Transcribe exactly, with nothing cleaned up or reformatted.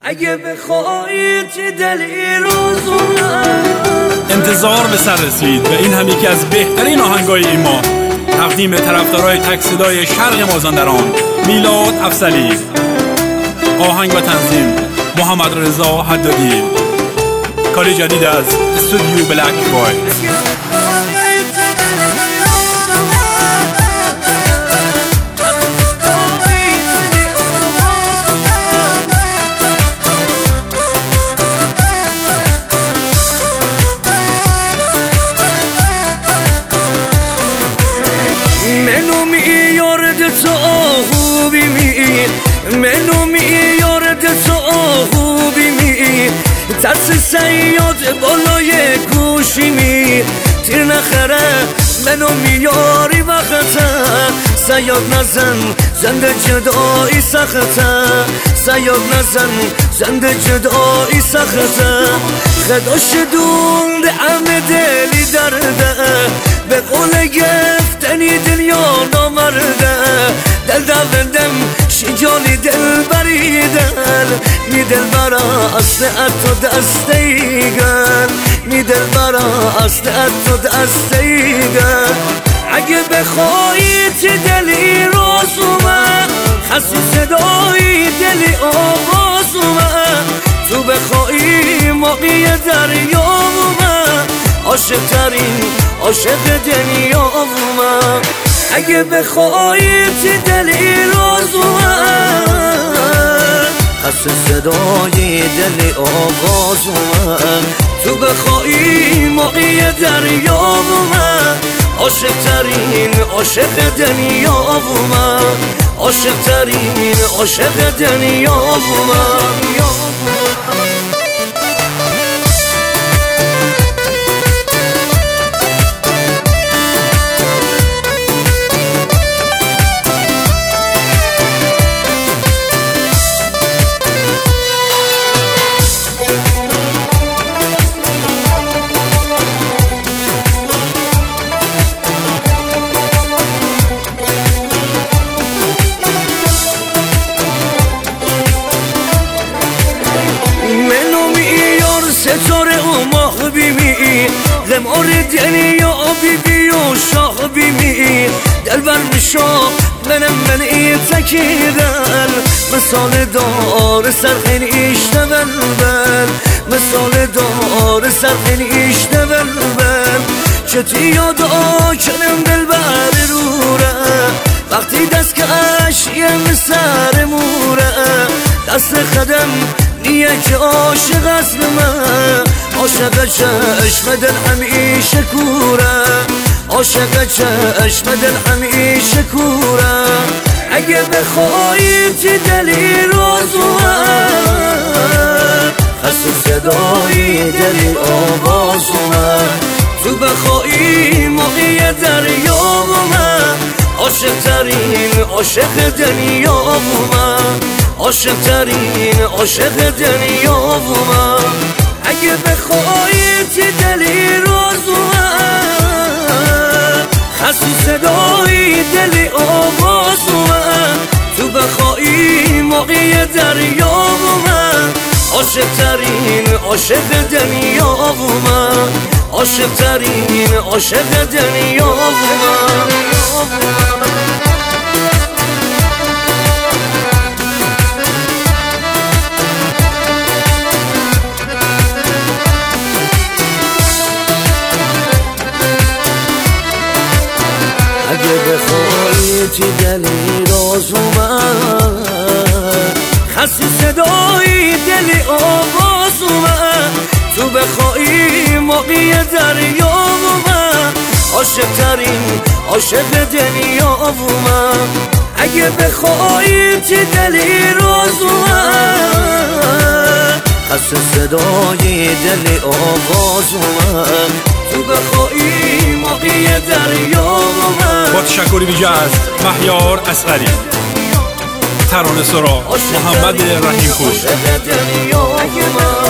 اگه بخوای چه دلی روزونه. انتظار به سر رسید و این هم یکی از بهترین آهنگای این ماه. تقدیم طرفدارای تک صدای شرق مازندران میلاد افضلی. آهنگ و تنظیم محمد رضا حدادی. کاری جدید از استودیو بلک بای. منو میارد تو خوبی می منو میارد تو خوبی می ترس سیاد بالای گوشی می تیر نخره منو میاری وقتا سیاد نزن زنده جدایی سخته سیاد نزن زنده جدایی سخته خداش دونده همه دلی درده به قول گفتنی دنیا نامرده دل دوندم شجالی دل بریدن می دل برا اصل اتو دستیگن می دل برا اصل اتو دستیگن اگه بخوایی چه دلی روزومه خسو صدایی دلی آوازومه تو بخوایی موقعی دریامومه عاشق ترین عاشق دنیامومه اگه بخوایی چه دلی روزومه خسو صدایی دلی آوازومه تو بخوایی موقعی دریامومه عاشق ترین عاشق دنیامومه عاشق ترین عاشق دنیامومه ستاره و ماه بیمی غمار دنیا بیبی و شاه بیمی دل بر میشا منم من این تکیدن مثال دار سرخین ایشته بلبل مثال دار سرخین ایشته بلبل چتی یادا کنم دل بر روره وقتی دست کش یه سر موره دست خدم نیه که عاشق است من عاشق چشم دل همیشه کوره عاشق چشم دل همیشه کوره اگه بخوایی چه دلی روزومه خسو صدایی دلی آوازومه تو بخوایی موقعی دریامومه عاشق ترین عاشق دنیامومه عاشق ترین عاشق دنیامومه اگه بخوایی چه دلی روزومه خسو صدایی دلی آوازومه تو بخوایی موقعی دریامومه عاشق ترین عاشق دنیامومه عاشق ترین عاشق دنیامومه اگه بخوایی چی دلی روزومه خسو صدایی دلی آوازومه تو بخوایی موقعی دریامومه عاشق ترین عاشق دنیامومه اگه بخوایی چی دلی روزومه خسو صدایی دلی آوازومه تو بخوایی موقعی دریامومه با تشکری ویژه از مهیار اصغری، ترانه سرا محمد رحیم پور.